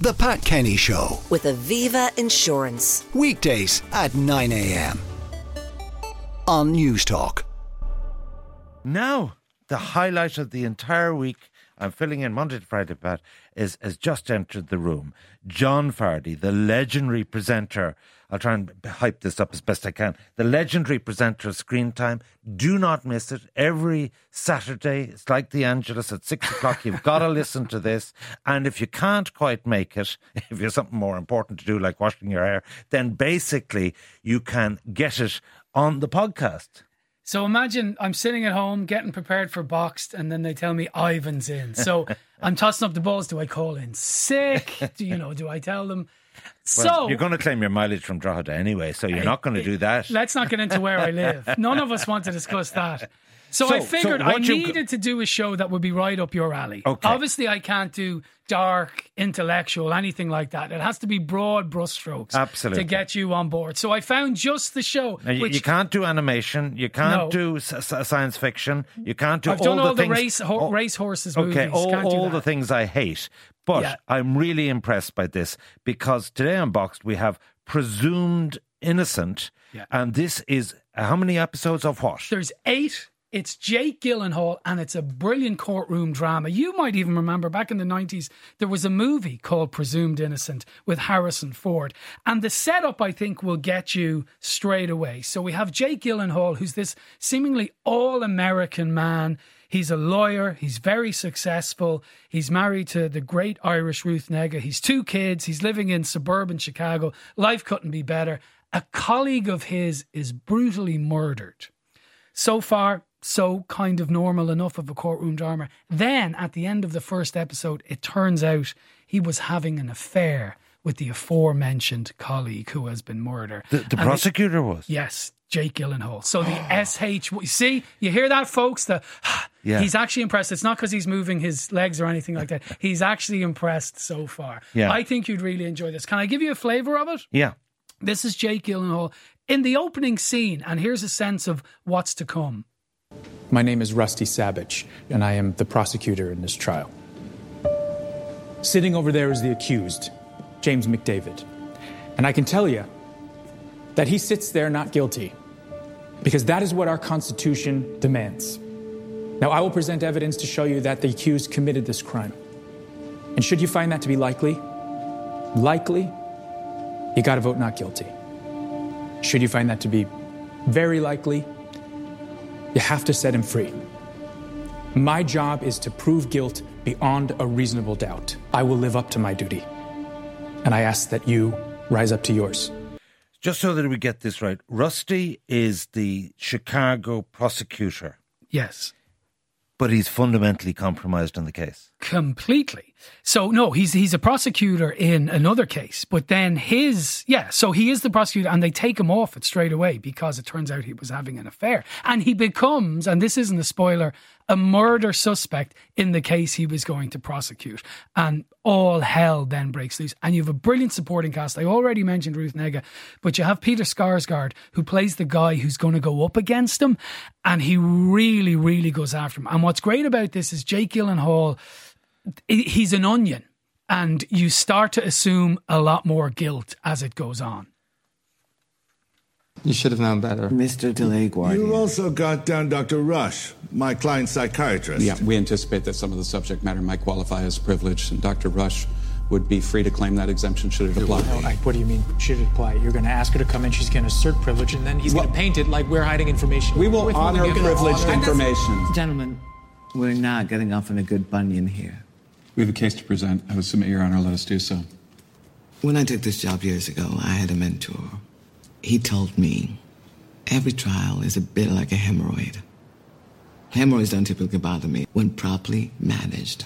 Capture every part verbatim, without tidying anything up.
The Pat Kenny Show with Aviva Insurance. Weekdays at nine a.m. on News Talk. Now, the highlight of the entire week, I'm filling in Monday to Friday, Pat, is has just entered the room. John Fardy, the legendary presenter. I'll try and hype this up as best I can. The legendary presenter of Screen Time. Do not miss it. Every Saturday, it's like the Angelus at six o'clock. You've got to listen to this. And if you can't quite make it, if you're something more important to do, like washing your hair, then basically you can get it on the podcast. So imagine I'm sitting at home getting prepared for Boxed, and then they tell me Ivan's in. So I'm tossing up the balls. Do I call in sick? Do you know? Do I tell them? Well, so you're going to claim your mileage from Drogheda anyway, so you're not going to do that. Let's not get into where I live. None of us want to discuss that. So, So- I figured so I what you- needed to do a show that would be right up your alley. Okay. Obviously, I can't do dark, intellectual, anything like that. It has to be broad brushstrokes Absolutely. to get you on board. So I found just the show. Now, you, which you can't do animation. You can't No. do s- s- science fiction. You can't do I've all done the all the things. race ho- all- race horses Okay, movies. all, Can't do all that. the things I hate. But Yeah. I'm really impressed by this because today on Boxed we have Presumed Innocent. Yeah. And this is how many episodes of what? There's eight. It's Jake Gyllenhaal, and it's a brilliant courtroom drama. You might even remember back in the nineties, there was a movie called Presumed Innocent with Harrison Ford. And the setup, I think, will get you straight away. So we have Jake Gyllenhaal, who's this seemingly all-American man. He's a lawyer. He's very successful. He's married to the great Irish Ruth Negga. He's two kids. He's living in suburban Chicago. Life couldn't be better. A colleague of his is brutally murdered. So far, so kind of normal enough of a courtroom drama. Then, at the end of the first episode, it turns out he was having an affair with the aforementioned colleague who has been murdered. The, the And prosecutor was? Yes, Jake Gyllenhaal. So the S H... You see, you hear that, folks? The, Yeah. He's actually impressed. It's not because he's moving his legs or anything like that. He's actually impressed so far. Yeah. I think you'd really enjoy this. Can I give you a flavour of it? Yeah. This is Jake Gyllenhaal in the opening scene, and here's a sense of what's to come. My name is Rusty Savage, and I am the prosecutor in this trial. Sitting over there is the accused, James McDavid. And I can tell you that he sits there not guilty, because that is what our Constitution demands. Now, I will present evidence to show you that the accused committed this crime. And should you find that to be likely, likely, you got to vote not guilty. Should you find that to be very likely, you have to set him free. My job is to prove guilt beyond a reasonable doubt. I will live up to my duty. And I ask that you rise up to yours. Just so that we get this right, Rusty is the Chicago prosecutor, Yes. but he's fundamentally compromised on the case. Completely. So no, he's he's a prosecutor in another case, but then his yeah, so he is the prosecutor, and they take him off it straight away because it turns out he was having an affair, and he becomes, and this isn't a spoiler, a murder suspect in the case he was going to prosecute, and all hell then breaks loose. And you have a brilliant supporting cast. I already mentioned Ruth Negga, but you have Peter Skarsgård, who plays the guy who's going to go up against him, and he really, really goes after him. And what's great about this is Jake Gyllenhaal, he's an onion, and you start to assume a lot more guilt as it goes on. You should have known better. Mister DeLay-Guardia. You also got down Doctor Rush, my client's psychiatrist. Yeah, we anticipate that some of the subject matter might qualify as privileged, and Doctor Rush would be free to claim that exemption should it apply. No, Ike, what do you mean, should it apply? You're going to ask her to come in, she's going to assert privilege, and then he's Well, going to paint it like we're hiding information. We will With honor Mulligan. privileged And that's- information. Gentlemen, we're not getting off on a good bunion here. We have a case to present. I would submit, Your Honor, let us do so. When I took this job years ago, I had a mentor. He told me every trial is a bit like a hemorrhoid. Hemorrhoids don't typically bother me when properly managed.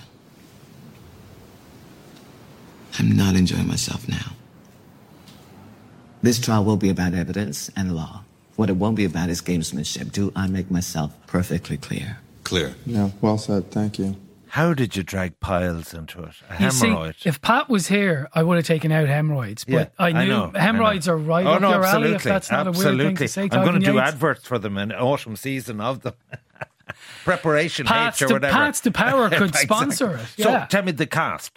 I'm not enjoying myself now. This trial will be about evidence and law. What it won't be about is gamesmanship. Do I make myself perfectly clear? Clear. Yeah, well said. Thank you. How did you drag piles into it? A You see, hemorrhoid? if Pat was here, I would have taken out hemorrhoids. But Yeah, I knew I know, hemorrhoids I know. are right oh, up no, your absolutely, alley, if that's not absolutely. a weird thing to say. I'm going to Tyson do Yates. adverts for them in autumn season of them. Preparation Pat's H or to- whatever. Pat's to Power could Exactly. sponsor it, yeah. So tell me the cast.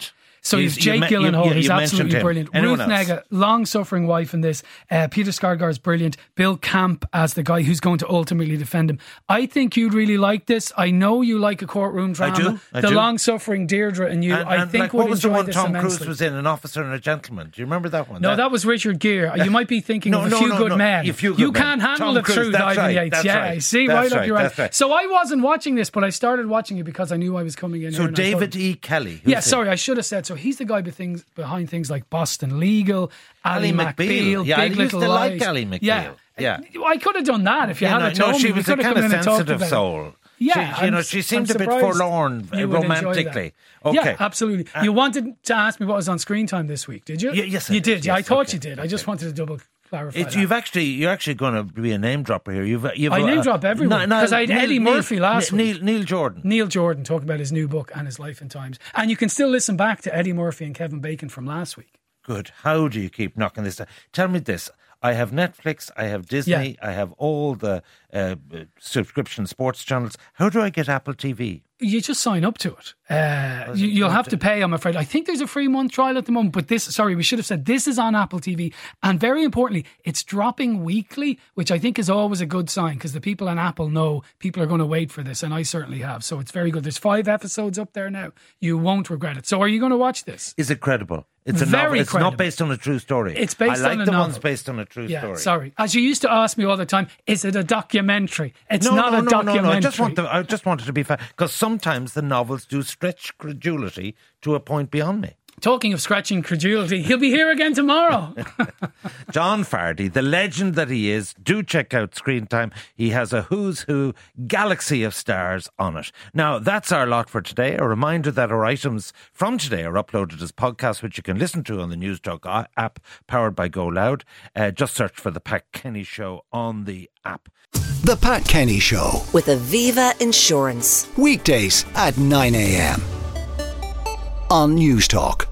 So You- he's you Jake me- you- Gyllenhaal, you- who's you mentioned absolutely him. brilliant. Anyone Ruth else? Negga, long-suffering wife in this. Uh, Peter Skarsgård's brilliant. Bill Camp as the guy who's going to ultimately defend him. I think you'd really like this. I know you like a courtroom drama. do, I the do. long-suffering Deirdre and you, And, I and, think like, would what was the enjoy one this Tom immensely. Cruise was in, An Officer and a Gentleman? Do you remember that one? No, that, was Richard Gere. You might be thinking No, of no, A Few no, Good no. Men. A Few Good you Men. can't handle Tom the Cruise, truth, that's Ivan right, Yates. that's Yeah, right, see, that's right up right, your right. that's right. So I wasn't watching this, but I started watching it because I knew I was coming in So here. and I David thought- E. Kelly. who's Yeah, it? sorry, I should have said. So he's the guy be things, behind things like Boston Legal, Ally Ally McBeal, McBeal. Yeah, I Big used Little to like Lies. Ally McBeal. Yeah. Yeah. I could have done that if you Yeah, had no, it told no, me. she We was a could have kind come of in and talked sensitive about it. soul. Yeah, She- you know, I'm- she seemed I'm a bit surprised forlorn, you would enjoy that. romantically. Yeah, Okay. absolutely. Uh, you wanted to ask me what was on screen time this week, did you? Y- yes, I you did, did. Yeah, I yes, thought okay, you did. I just wanted to double clarify. It's, that. you've actually, you're actually going to be a name dropper here. You've, you've I uh, name drop everyone, 'cause I had Neil- Eddie Neil- Murphy last Neil, week. Neil Jordan. Neil Jordan talking about his new book and his life in times, and you can still listen back to Eddie Murphy and Kevin Bacon from last week. Good. How do you keep knocking this down? Tell me this. I have Netflix, I have Disney, I have all the uh, subscription sports channels. How do I get Apple T V? You just sign up to it. Uh, you, you'll have to pay, I'm afraid. I think there's a free month trial at the moment, but this, sorry, we should have said this is on Apple T V. And very importantly, it's dropping weekly, which I think is always a good sign because the people on Apple know people are going to wait for this, and I certainly have. So it's very good. There's five episodes up there now. You won't regret it. So are you going to watch this? Is it credible? It's a Very novel. It's credible. not based on a true story. It's based I like on a the novel. ones based on a true Yeah, story. sorry. As you used to ask me all the time, is it a documentary? It's no, not no, a no, documentary. No, no, I just want the, I just wanted to be fair because sometimes the novels do stretch credulity to a point beyond me. Talking of scratching credulity, he'll be here again tomorrow. John Fardy, the legend that he is, do check out Screen Time. He has a who's who galaxy of stars on it. Now, that's our lot for today. A reminder that our items from today are uploaded as podcasts, which you can listen to on the News Talk app powered by Go Loud. Uh, just search for The Pat Kenny Show on the app. The Pat Kenny Show. With Aviva Insurance. Weekdays at nine a.m. on News Talk.